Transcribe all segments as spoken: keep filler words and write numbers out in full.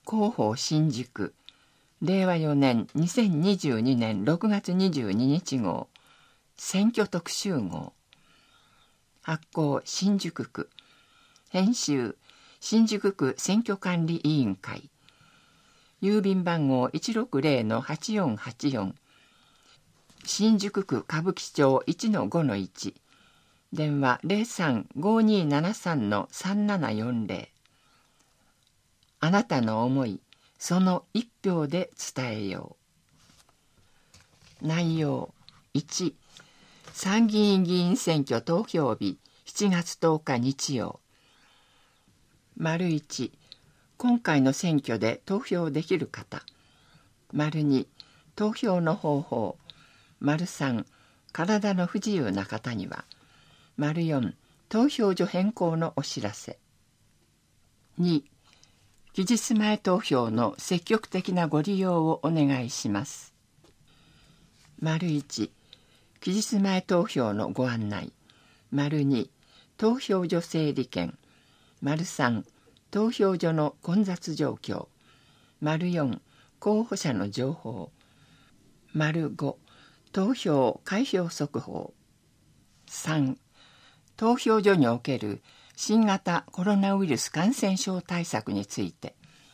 広報新宿れいわよねんにせんにじゅうにねんろくがつにじゅうににち号選挙特集号。発行新宿区。編集新宿区選挙管理委員会。郵便番号 いちろくぜろのはちよんはちよん。新宿区歌舞伎町 いちのごのいち。電話 ゼロさん ごにーななさん さんななよんぜろ。あなたの思い、その一票で伝えよう。内容いち、参議院議員選挙投票日しちがつとおか日曜。丸いち、今回の選挙で投票できる方。丸に、投票の方法。丸さん、体の不自由な方には。丸よん、投票所変更のお知らせ。に、期日前投票の積極的なご利用をお願いします。丸いち、期日前投票のご案内。丸に、投票所整理券。丸さん、投票所の混雑状況。丸よん、候補者の情報。丸ご、投票開票速報。さん、投票所における新型コロナウイルス感染症対策について。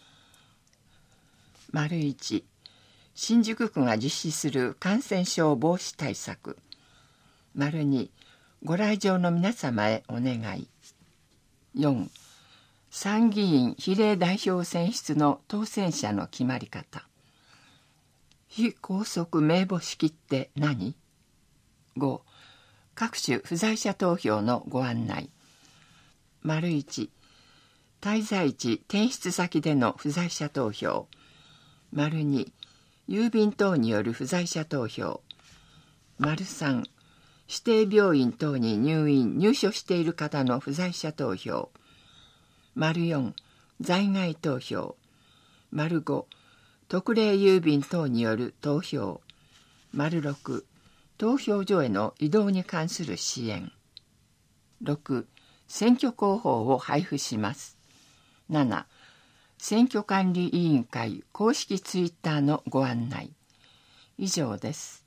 丸いち、新宿区が実施する感染症防止対策。丸に、ご来場の皆様へお願い。よん、参議院比例代表選出の当選者の決まり方。非拘束名簿式って何？ご、各種不在者投票のご案内。丸いち、滞在地転出先での不在者投票。丸に、郵便等による不在者投票。丸さん、指定病院等に入院・入所している方の不在者投票。丸よん、在外投票。丸ご、特例郵便等による投票。丸ろく、投票所への移動に関する支援。ろく、選挙公報を配布します。なな、選挙管理委員会公式ツイッターのご案内。以上です。